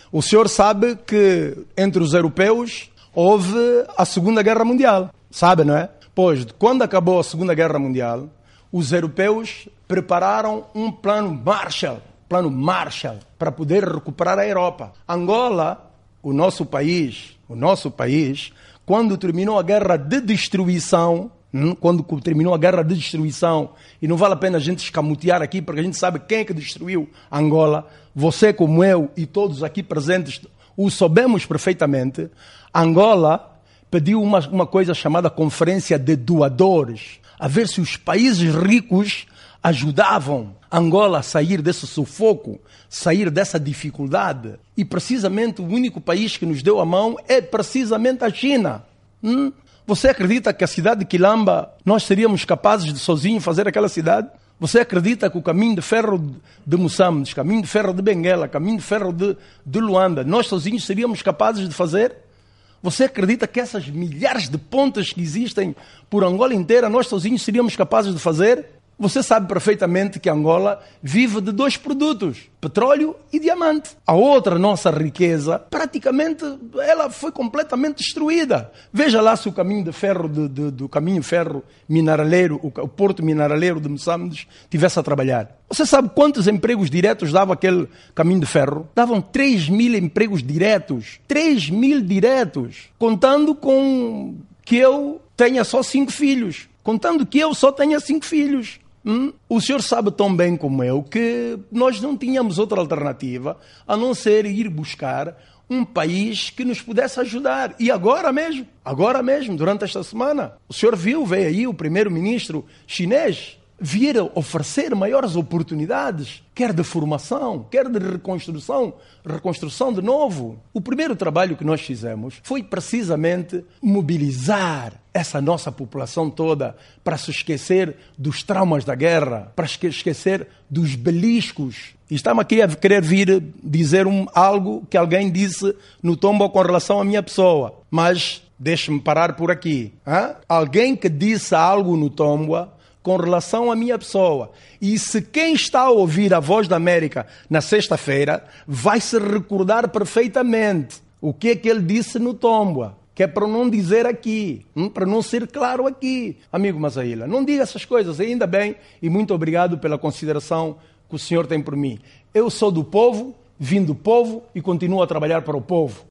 O senhor sabe que entre os europeus houve a Segunda Guerra Mundial. Sabe, não é? Pois, quando acabou a Segunda Guerra Mundial, os europeus prepararam um plano Marshall, para poder recuperar a Europa. Angola, o nosso país, quando terminou a guerra de destruição, e não vale a pena a gente escamotear aqui, porque a gente sabe quem é que destruiu Angola, você como eu e todos aqui presentes o soubemos perfeitamente. Angola pediu uma coisa chamada Conferência de Doadores, a ver se os países ricos ajudavam Angola a sair desse sufoco, sair dessa dificuldade. E precisamente o único país que nos deu a mão é precisamente a China. Você acredita que a cidade de Quilamba nós seríamos capazes de sozinhos fazer aquela cidade? Você acredita que o caminho de ferro de Moçambique, caminho de ferro de Benguela, caminho de ferro de Luanda, nós sozinhos seríamos capazes de fazer? Você acredita que essas milhares de pontes que existem por Angola inteira, nós sozinhos seríamos capazes de fazer? Você sabe perfeitamente que Angola vive de 2 produtos, petróleo e diamante. A outra nossa riqueza, praticamente, ela foi completamente destruída. Veja lá se o caminho de ferro, do caminho de ferro mineraleiro, o porto mineraleiro de Moçambique, tivesse a trabalhar. Você sabe quantos empregos diretos dava aquele caminho de ferro? Davam 3.000 empregos diretos. 3.000 diretos. Contando com que eu tenha só 5 filhos. O senhor sabe tão bem como eu que nós não tínhamos outra alternativa a não ser ir buscar um país que nos pudesse ajudar. E agora mesmo, durante esta semana, o senhor veio aí o primeiro-ministro chinês vir oferecer maiores oportunidades, quer de formação, quer de reconstrução de novo. O primeiro trabalho que nós fizemos foi precisamente mobilizar essa nossa população toda para se esquecer dos traumas da guerra, para se esquecer dos beliscos. E estamos aqui a querer vir dizer algo que alguém disse no tombo com relação à minha pessoa. Mas deixe-me parar por aqui. Alguém que disse algo no tombo com relação à minha pessoa. E se quem está a ouvir a Voz da América na sexta-feira vai se recordar perfeitamente o que é que ele disse no tombo, que é para não dizer aqui, para não ser claro aqui. Amigo Mazaíla, não diga essas coisas, ainda bem, e muito obrigado pela consideração que o senhor tem por mim. Eu sou do povo, vim do povo e continuo a trabalhar para o povo.